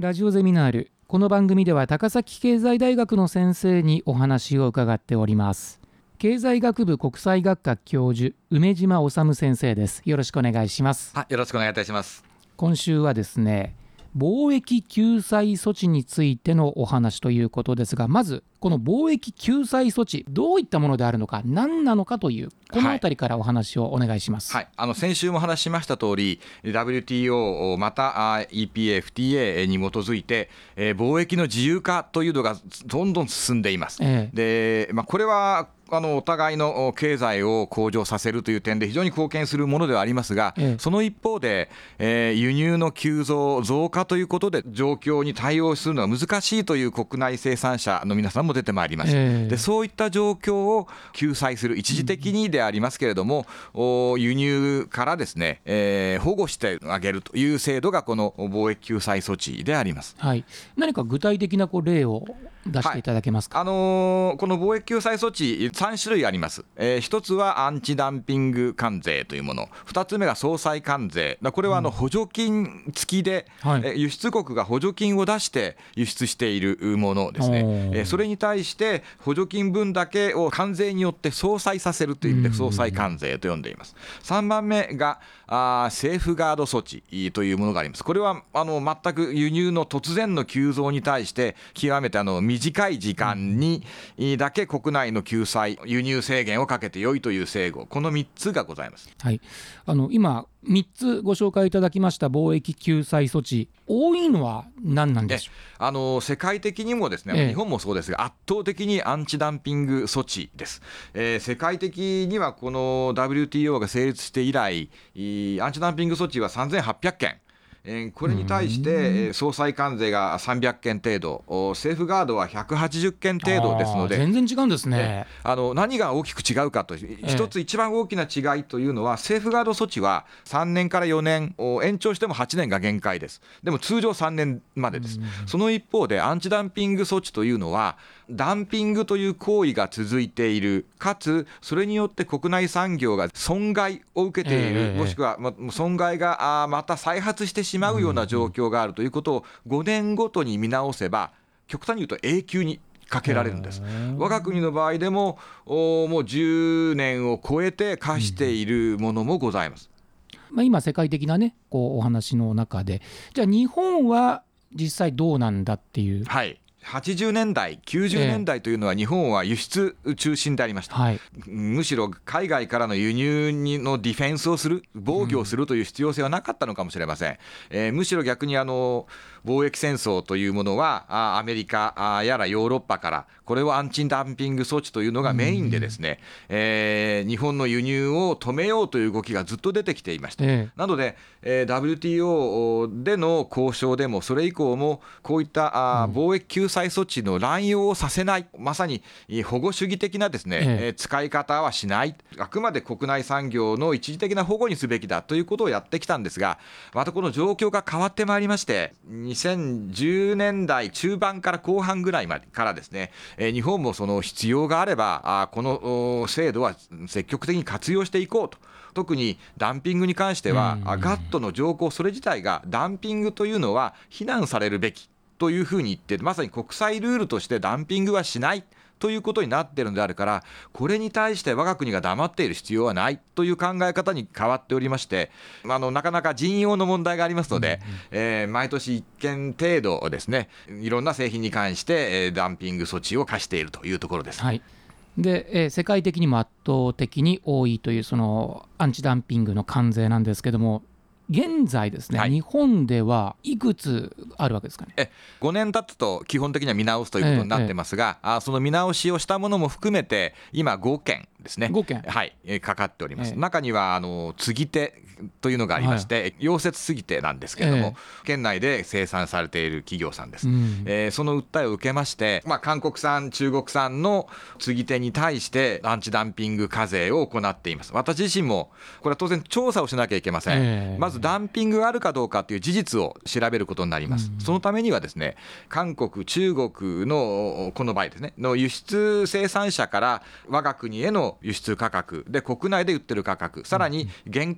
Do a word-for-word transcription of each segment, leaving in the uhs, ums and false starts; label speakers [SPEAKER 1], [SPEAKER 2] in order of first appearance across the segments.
[SPEAKER 1] ラジオゼミナール。この番組では高崎経済大学の先生にお話を伺っております。経済学部国際学科教授梅島治先生です。よろしくお願いします。
[SPEAKER 2] はい、よろしくお願いいたします。
[SPEAKER 1] 今週はですね、貿易救済措置についてのお話ということですが、まずこの貿易救済措置、どういったものであるのか、何なのかというこのあたりからお話をお願いします。
[SPEAKER 2] はいはい、あの先週も話しました通り ダブリューティーオー また イーピーエー、エフティーエー に基づいて、えー、貿易の自由化というのがどんどん進んでいます。ええ、で、まあ、これはあのお互いの経済を向上させるという点で非常に貢献するものではありますが、ええ、その一方で、えー、輸入の急増増加ということで状況に対応するのは難しいという国内生産者の皆さんも出てまいりました。ええ、でそういった状況を救済する、一時的にでありますけれども、うん、輸入からですね、えー、保護してあげるという制度がこの貿易救済措置であります。
[SPEAKER 1] はい、何か具体的なこう例を出していただけますか。
[SPEAKER 2] はい、あのー、この貿易救済措置さん種類あります。えー、ひとつはアンチダンピング関税というもの、ふたつめが総裁関税。これはあの補助金付きで、うん、はい、輸出国が補助金を出して輸出しているものですね。えー、それに対して補助金分だけを関税によって相殺させるという意味で総裁関税と呼んでいます。さんばんめがあセーフガード措置というものがあります。これはあの全く輸入の突然の急増に対して極めてあの短い時間にだけ国内の救済、輸入制限をかけてよいという制度、このみっつがございます。
[SPEAKER 1] はい、あの今みっつご紹介いただきました貿易救済措置、多いのは何なんでしょう。
[SPEAKER 2] あの世界的にもですね、ええ、日本もそうですが圧倒的にアンチダンピング措置です。えー、世界的にはこの ダブリューティーオー が成立して以来、アンチダンピング措置はさんぜんはっぴゃっけん、これに対して総裁関税がさんびゃっけん程度、セーフガードはひゃくはちじゅっけん程度ですので、
[SPEAKER 1] 全然違うんですね。
[SPEAKER 2] あの何が大きく違うかと、一つ一番大きな違いというのは、セーフガード措置はさんねんからよねん、延長してもはちねんが限界です。でも通常さんねんまでです。その一方でアンチダンピング措置というのは、ダンピングという行為が続いている、かつそれによって国内産業が損害を受けている、もしくは損害がまた再発してしまうような状況があるということをごねんごとに見直せば、極端に言うと永久にかけられるんです。我が国の場合でももうじゅうねんを超えて課しているものもございます。
[SPEAKER 1] まあ、今世界的なねこうお話の中で、じゃあ日本は実際どうなんだっていう。
[SPEAKER 2] はい、はちじゅうねんだいきゅうじゅうねんだいというのは日本は輸出中心でありました。はい、むしろ海外からの輸入のディフェンスをする、防御をするという必要性はなかったのかもしれません。えー、むしろ逆にあの貿易戦争というものはアメリカやらヨーロッパからこれをアンチダンピング措置というのがメインでですね、えー、日本の輸入を止めようという動きがずっと出てきていました。えー、なので、えー、ダブリューティーオー での交渉でもそれ以降もこういったあ貿易救済措置の乱用をさせない、まさに保護主義的なですね、えー、使い方はしない、あくまで国内産業の一時的な保護にすべきだということをやってきたんですが、またこの状況が変わってまいりまして、にせんじゅうねんだい中盤から後半ぐらいまでからですね、えー、日本もその必要があればあこの制度は積極的に活用していこうと。特にダンピングに関しては、うん、ガットの条項それ自体がダンピングというのは非難されるべきというふうに言って、まさに国際ルールとしてダンピングはしないということになっているのであるから、これに対して我が国が黙っている必要はないという考え方に変わっておりまして、あのなかなか人用の問題がありますので、うんうん、えー、毎年いっけん程度ですね、いろんな製品に関して、えー、ダンピング措置を課しているというところです。
[SPEAKER 1] はい、で、えー、世界的にも圧倒的に多いというそのアンチダンピングの関税なんですけども、現在ですね、はい、日本ではいくつあるわけですかね。
[SPEAKER 2] えごねん経つと基本的には見直すということになってますが、ええ、あその見直しをしたものも含めて今ごけんですね、
[SPEAKER 1] ごけん、
[SPEAKER 2] はい、かかっております。ええ、中にはあの継ぎ手というのがありまして、はい、溶接継ぎ手なんですけれども、ええ、県内で生産されている企業さんです。うん、えー、その訴えを受けまして、まあ、韓国産中国産の継ぎ手に対してアンチダンピング課税を行っています。私自身もこれは当然調査をしなきゃいけません。ええ、まずダンピングがあるかどうかという事実を調べることになります。うん、そのためにはですね、韓国中国のこの場合ですねの輸出生産者から我が国への輸出価格で国内で売ってる価格、さらに原価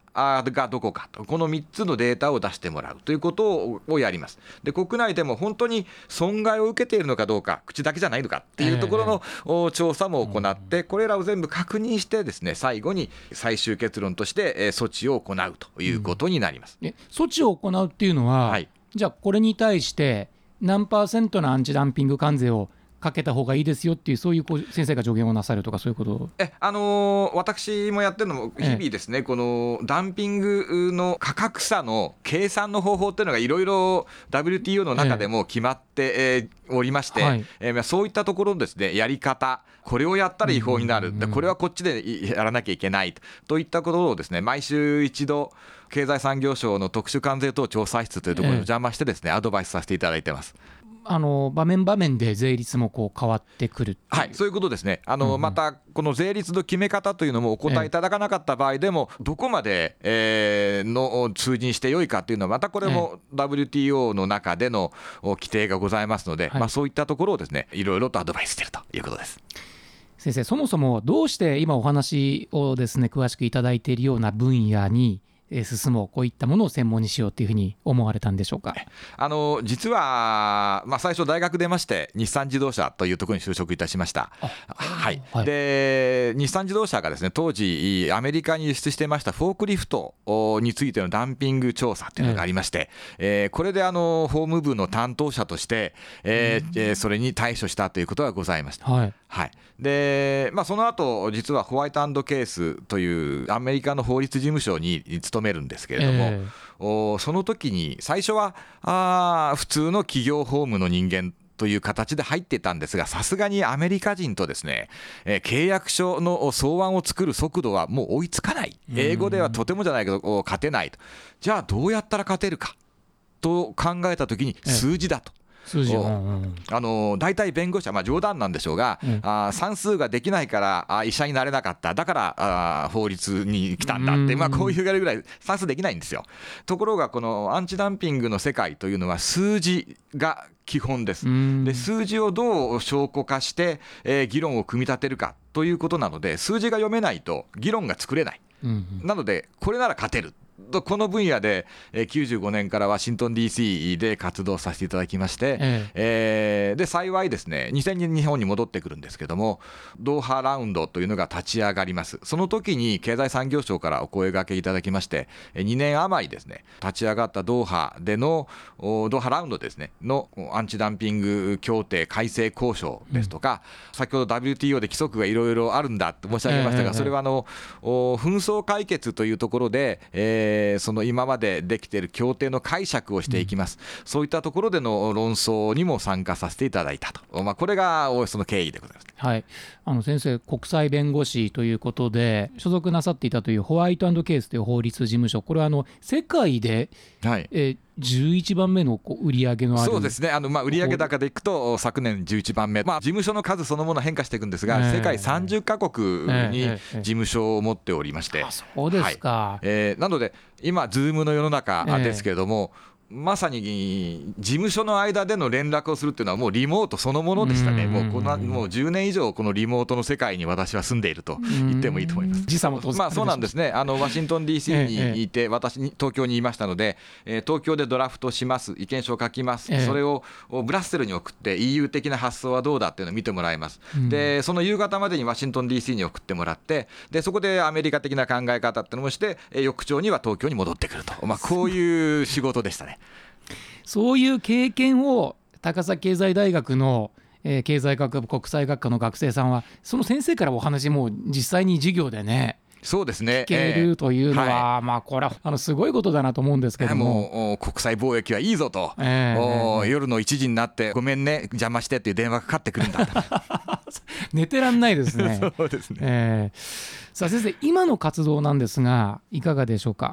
[SPEAKER 2] がどこかと、このみっつのデータを出してもらうということをやります。で、国内でも本当に損害を受けているのかどうか、口だけじゃないのかっていうところの、えー、調査も行って、これらを全部確認してですね、最後に最終結論として措置を行うということになります。
[SPEAKER 1] うん、え措置を行うっていうのは、はい、じゃあこれに対して何パーセントのアンチダンピング関税をかけた方がいいですよっていう、そういうこう先生が助言をなさるとか、そういうこと。
[SPEAKER 2] え、あのー、私もやってるのも日々ですね、このダンピングの価格差の計算の方法っていうのがいろいろ ダブリューティーオー の中でも決まって、えー、おりまして、はい、えー、そういったところのですね、やり方、これをやったら違法になる、でこれはこっちでやらなきゃいけないといったことをですね、毎週一度経済産業省の特殊関税等調査室というところにお邪魔してですね、アドバイスさせていただいてます。
[SPEAKER 1] あの場面場面で税率もこう変わってくる。
[SPEAKER 2] はい、そういうことですね。あの、うんうん、またこの税率の決め方というのもお答えいただかなかった場合でも、ええ、どこまで、えー、の数字にしてよいかというのはまたこれも ダブリューティーオー の中での規定がございますので、はい、まあ、そういったところをですね、いろいろとアドバイスしているということです。
[SPEAKER 1] 先生、そもそもどうして今お話をですね詳しくいただいているような分野に進もう、こういったものを専門にしようというふうに思われたんでしょうか。
[SPEAKER 2] あの実は、まあ、最初大学出まして日産自動車というところに就職いたしました。はい、はい、で日産自動車がですね、当時アメリカに輸出していましたフォークリフトについてのダンピング調査というのがありまして、えー、これであの法務部の担当者として、えー、それに対処したということがございました。はい、はい、でまあ、その後実はホワイト&ケースというアメリカの法律事務所に勤めるんですけれども、えー、その時に最初はあ普通の企業法務の人間という形で入っていたんですが、さすがにアメリカ人とですね、えー、契約書の草案を作る速度はもう追いつかない、英語ではとてもじゃないけど勝てないと、じゃあどうやったら勝てるかと考えた時に数字だと、えー数字、うんうん、あの大体弁護士は、まあ、冗談なんでしょうが、うん、あ算数ができないからあ医者になれなかった、だからあ法律に来たんだって、まあ、こういう言われるぐらい算数できないんですよ。ところがこのアンチダンピングの世界というのは数字が基本です。で数字をどう証拠化して、えー、議論を組み立てるかということなので、数字が読めないと議論が作れない、うんうん、なのでこれなら勝てる、この分野できゅうじゅうごねんからワシントン ディーシー で活動させていただきまして、えええー、で幸いですねにせんねんに日本に戻ってくるんですけども、ドーハラウンドというのが立ち上がります。その時に経済産業省からお声掛けいただきまして、にねん余りですね立ち上がったドーハでのドーハラウンドですねのアンチダンピング協定改正交渉ですとか、うん、先ほど ダブリューティーオー で規則がいろいろあるんだと申し上げましたが、ええ、それはあの紛争解決というところで、えーえー、その今までできている協定の解釈をしていきます、うん、そういったところでの論争にも参加させていただいたと、まあ、これがおおよその経緯でございます。
[SPEAKER 1] はい、あの先生、国際弁護士ということで所属なさっていたというホワイト&ケースという法律事務所、これはあの世界で、はいえーじゅういちばんめのこう売上のある。
[SPEAKER 2] そうですね、あのまあ売上高でいくと昨年じゅういちばんめ、まあ、事務所の数そのもの変化していくんですが、えー、世界さんじゅっかこくに事務所を持っておりまして、えーえーえー、
[SPEAKER 1] あそうですか、
[SPEAKER 2] はいえー、なので今ズームの世の中ですけれども、えーまさに事務所の間での連絡をするっていうのはもうリモートそのものでしたね。もうこのもうじゅうねん以上このリモートの世界に私は住んでいると言ってもいいと思います。
[SPEAKER 1] 時差も当然、
[SPEAKER 2] まあそうなんですね。あのワシントン ディーシー にいて、私に東京にいましたので、えー、東京でドラフトします、意見書を書きます、それをブラッセルに送って イーユー 的な発想はどうだっていうのを見てもらいます。でその夕方までにワシントン ディーシー に送ってもらって、でそこでアメリカ的な考え方っていうのもして、翌朝には東京に戻ってくると、まあ、こういう仕事でしたね。
[SPEAKER 1] そういう経験を高崎経済大学の、えー、経済学部国際学科の学生さんは、その先生からお話も実際に授業でね
[SPEAKER 2] そうですね、
[SPEAKER 1] 聞けるというのは、えーはいまあ、これはあのすごいことだなと思うんですけども、
[SPEAKER 2] もう国際貿易はいいぞと、えー、夜のいちじになってごめんね邪魔してっていう電話がかかってくるんだと
[SPEAKER 1] 寝てらんないですね。
[SPEAKER 2] そうですね、
[SPEAKER 1] えー、さあ先生、今の活動なんですがいかがでしょうか。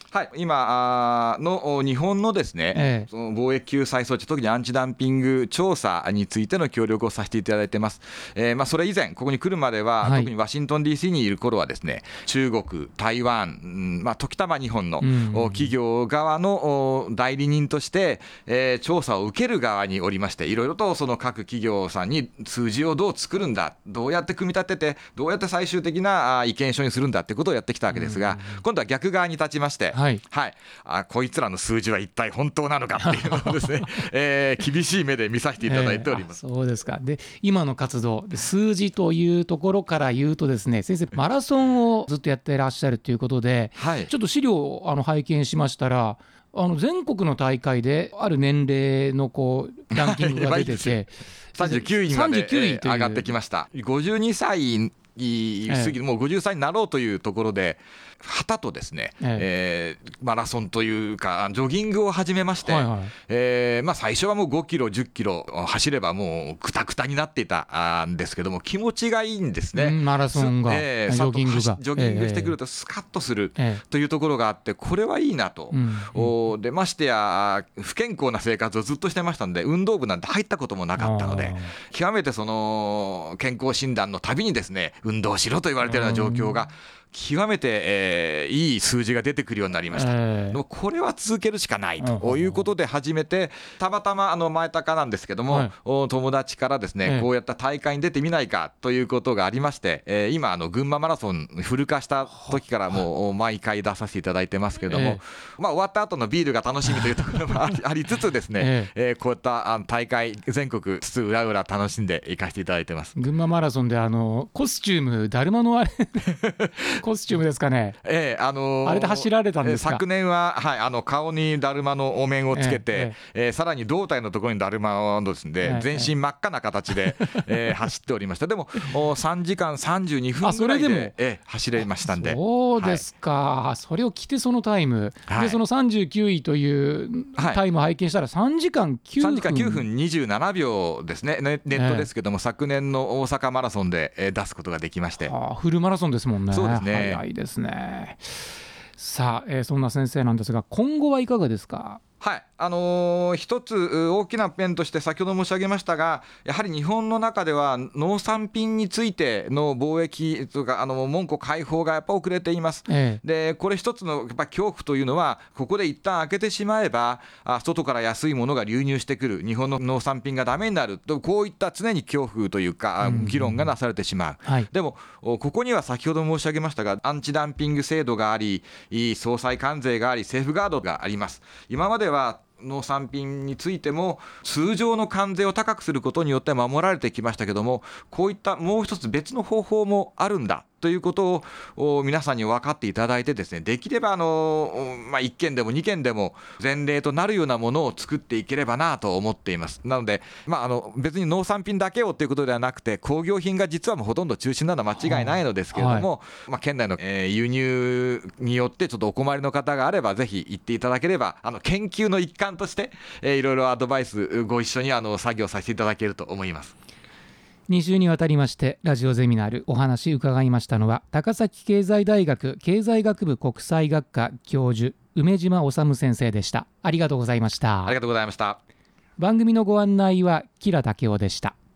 [SPEAKER 2] はい、今の日本のですね、ええ、その貿易救済措置、特にアンチダンピング調査についての協力をさせていただいてます。えーまあ、それ以前、ここに来るまでは、はい、特にワシントン ディーシー にいる頃はですね、中国、台湾、うんまあ、時たま日本の、うん、企業側の代理人として、えー、調査を受ける側におりまして、いろいろとその各企業さんに数字をどう作るんだ、どうやって組み立てて、どうやって最終的な意見書にするんだってことをやってきたわけですが、うん、今度は逆側に立ちまして、はいはい、あこいつらの数字は一体本当なのかっていうのをですね、えー、厳しい目で見させていただいております、
[SPEAKER 1] えー、そうですか。で今の活動で数字というところから言うとですね、先生マラソンをずっとやっていらっしゃるということで、はい、ちょっと資料をあの拝見しましたら、あの全国の大会である年齢のこうランキングが出てて
[SPEAKER 2] さんじゅうきゅういまで上がってきました。ごじゅうにさい過ぎ、もうごじゅっさいになろうというところで旗とですね、えええー、マラソンというかジョギングを始めまして、はいはい、えーまあ、最初はもうごキロじゅっキロ走ればもうクタクタになっていたんですけども、気持ちがいいんですね、
[SPEAKER 1] うん、マラソンが、えー、ジョギングがジ
[SPEAKER 2] ョギングしてくるとスカッとするというところがあって、これはいいなと、うんうん、でましてや不健康な生活をずっとしてましたので、運動部なんて入ったこともなかったので、極めてその健康診断のたびにですね、運動しろと言われているような状況が極めて、えー、いい数字が出てくるようになりました、えー、でもこれは続けるしかないということで始めて、たまたまあの前高なんですけども、はい、友達からですね、えー、こうやった大会に出てみないかということがありまして、えー、今あの群馬マラソンフル化した時からもう毎回出させていただいてますけども、えーまあ、終わった後のビールが楽しみというところもありつつですね、えーえー、こういったあの大会全国つつ裏裏楽しんで行かせていただいてます。
[SPEAKER 1] 群馬マラソンであのコスチュームだるまのあれコスチュームですかね、
[SPEAKER 2] えーあのー、
[SPEAKER 1] あれで走られたんですか。
[SPEAKER 2] 昨年は、はい、あの顔にだるまのお面をつけて、えーえー、さらに胴体のところにだるまをですね、えー、全身真っ赤な形で、えー、走っておりました。でもさんじかんさんじゅうにふんぐらいで、でえー、走れましたんで。
[SPEAKER 1] そうですか、はい、それを着てそのタイム、はい、でそのさんじゅうきゅういというタイムを拝見したらさんじかんきゅうふん、
[SPEAKER 2] さんじかんきゅうふんにじゅうななびょうですね、ネットですけども、えー、昨年の大阪マラソンで、えー、出すことができまして、
[SPEAKER 1] はあ、フルマラソンですもんね。
[SPEAKER 2] そうですね、
[SPEAKER 1] 早いですね。さあ、えー、そんな先生なんですが、今後はいかがですか。
[SPEAKER 2] はい、あのー、一つ大きな面として先ほど申し上げましたが、やはり日本の中では農産品についての貿易とかあの門戸開放がやっぱ遅れています、ええ、でこれ一つのやっぱ恐怖というのは、ここで一旦開けてしまえばあ外から安いものが流入してくる、日本の農産品がダメになると、こういった常に恐怖というか議論がなされてしまう、はい、でもここには先ほど申し上げましたが、アンチダンピング制度があり、総裁関税があり、セーフガードがあります。今までは農産品についても通常の関税を高くすることによって守られてきましたけども、こういったもう一つ別の方法もあるんだということを皆さんに分かっていただいてですね、できればあの、まあ、いっけんでもにけんでも前例となるようなものを作っていければなと思っています。なので、まあ、あの別に農産品だけをということではなくて、工業品が実はもうほとんど中心なのは間違いないのですけれども、はい、まあ、県内の、えー、輸入によってちょっとお困りの方があればぜひ行っていただければ、あの研究の一環として、えー、いろいろアドバイスご一緒にあの作業させていただけると思います。
[SPEAKER 1] に週にわたりましてラジオゼミナールお話伺いましたのは、高崎経済大学経済学部国際学科教授梅島治先生でした。ありがとうございました。
[SPEAKER 2] ありがとうございました。
[SPEAKER 1] 番組のご案内は吉良武夫でした。